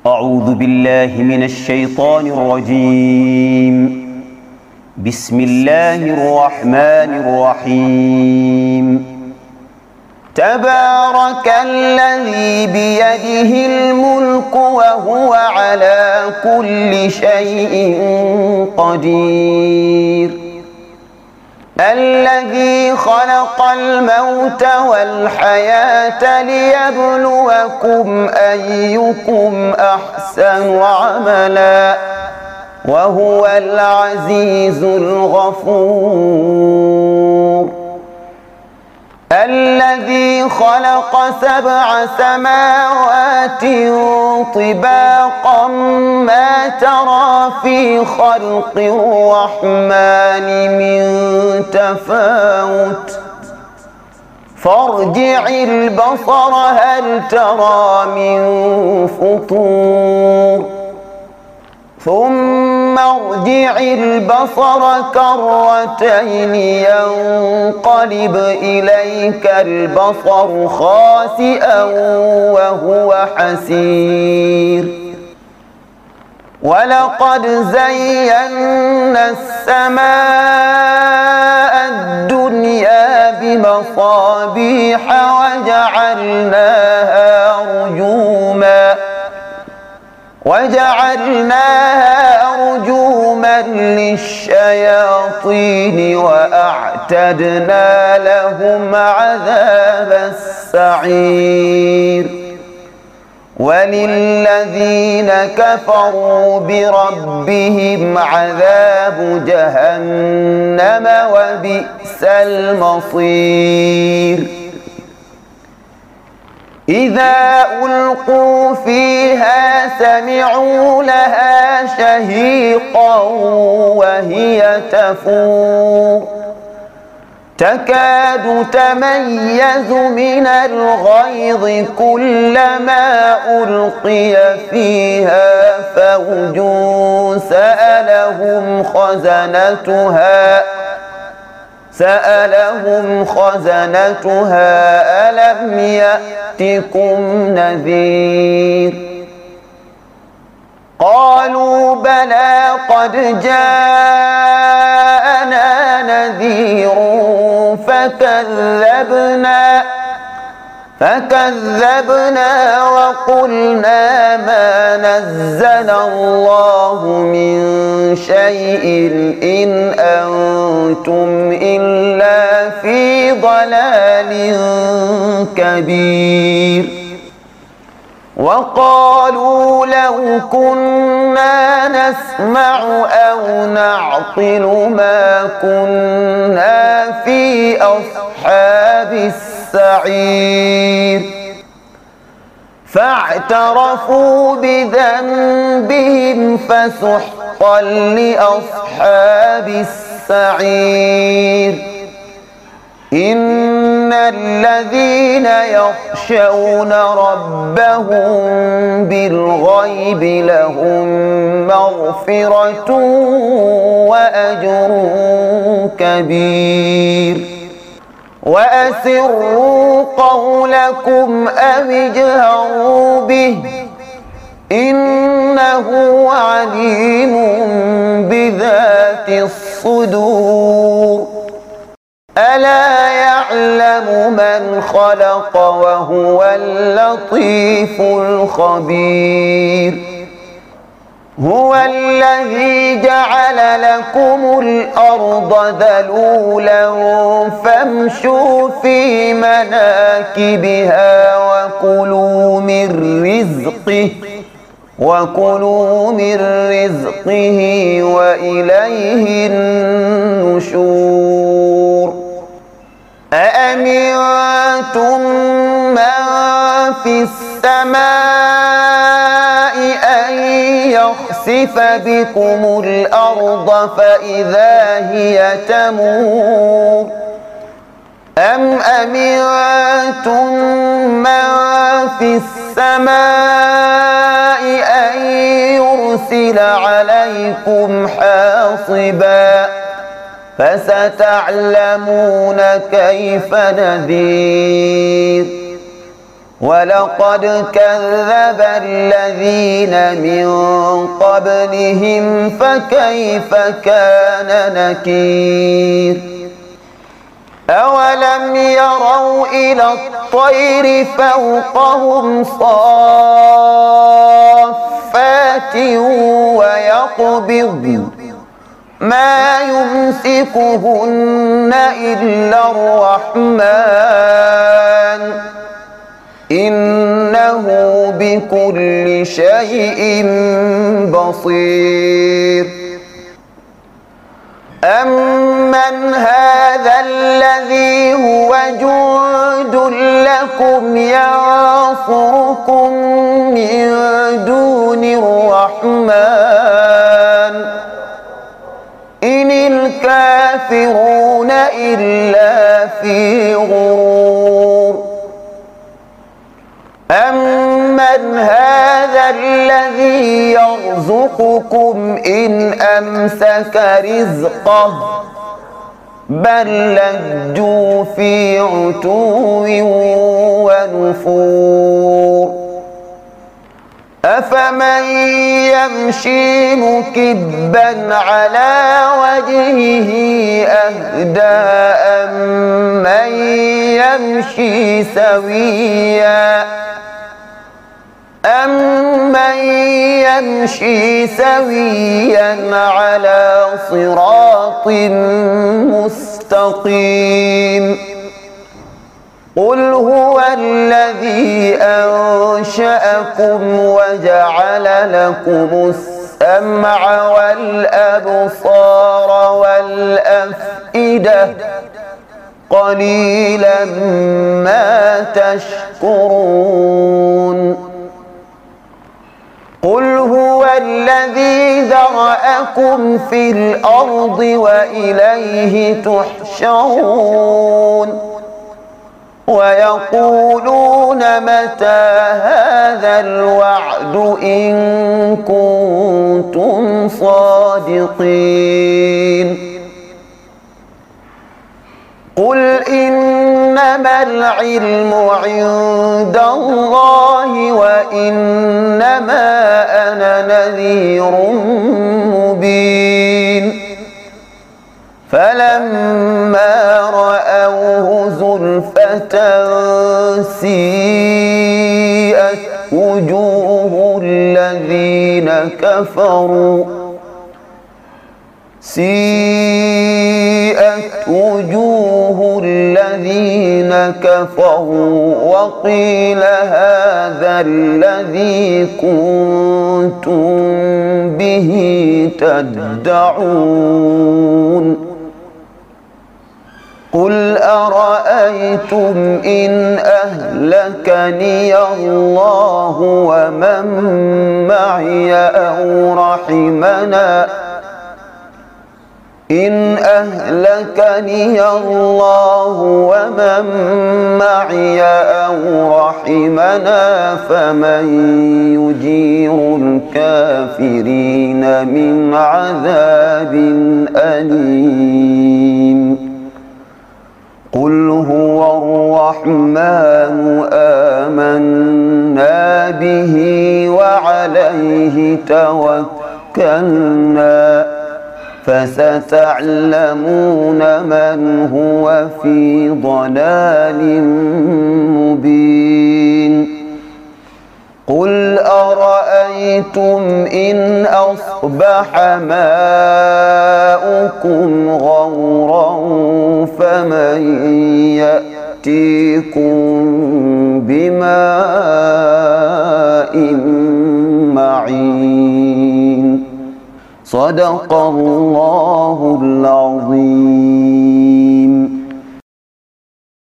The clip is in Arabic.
أعوذ بالله من الشيطان الرجيم. بسم الله الرحمن الرحيم. تبارك الذي بيده الملك وهو على كل شيء قدير. الذي خلق الموت والحياة ليبلوكم أيكم أحسن عملا وهو العزيز الغفور. الذي خلق 7 سماوات طباقا ما ترى في خلق الرحمن من تفاوت فارجع البصر هل ترى من فطور ثم ارجع البصر كرتين ينقلب إليك البصر خاسئا وهو حسير. ولقد زينا السماء الدنيا بمصابيح وجعلناها رجوما للشياطين وأعتدنا لهم عذاب السعير. وللذين كفروا بربهم عذاب جهنم وبئس المصير. إذا ألقوا فيها سمعوا لها شهيقا وهي تفور تكاد تميز من الغيظ كلما ألقي فيها فوج سألهم خزنتها ألم يأتكم نذير. قالوا بلى قد جاءنا نذير فكذبنا وقلنا ما نزل الله من شيء إن أنتم إلا في ضلال كبير. وقالوا لو كنا نسمع أو نعقل ما كنا في أصحاب السعير. فاعترفوا بذنبهم فسحقا لأصحاب السعير. إن الذين يخشون ربهم بالغيب لهم مغفرة وأجر كبير. وأسروا قولكم أو اجهروا به إنه عليم بذات الصدور. ألا يعلم من خلق وهو اللطيف الخبير. هو الذي جعل لكم الأرض ذلولا فامشوا في مناكبها وكلوا من رزقه وإليه النشور. أأمنتم من في السماء أن يخسف بكم الأرض فإذا هي تمور أم أمنتم من في السماء أن يرسل عليكم حاصبا فستعلمون كيف نذير. ولقد كذب الذين من قبلهم فكيف كان نكير أولم يروا إلى الطير فوقهم صافات ويقبضن ما يمسكهن إلا الرحمن إنه بكل شيء بصير أمن هذا الذي هو جند لكم ينصركم من دون الرحمن إن الكافرون إلا في غرور أمن هذا الذي يرزقكم إن أمسك رزقه بل لجوا في عتو ونفور أفمن يمشي مكبا على وجهه أهدى أمن يمشي سويا على صراط مستقيم قل هو الذي أنشأكم وجعل لكم السمع والأبصار والأفئدة قليلا ما تشكرون قل هو الذي ذرأكم في الأرض وإليه تحشرون ويقولون متى هذا الوعد إن كنتم صادقين قل إنما العلم عند الله وإنما أنا نذير مبين فلما رأوه زلفة سيئت وجوه الذين كفروا وقيل هذا الذي كنتم به تدعون قل أرأيتم إن أهلكني الله ومن معي أو رحمنا إن أهلكني الله ومن معي أو رحمنا فمن يجير الكافرين من عذاب أليم قل هو الرحمن آمنا به وعليه توكلنا فستعلمون من هو في ضلال مبين قل أرأيتم إن أصبح ماؤكم غورا فمن يأتيكم بماء معين صدق الله العظيم.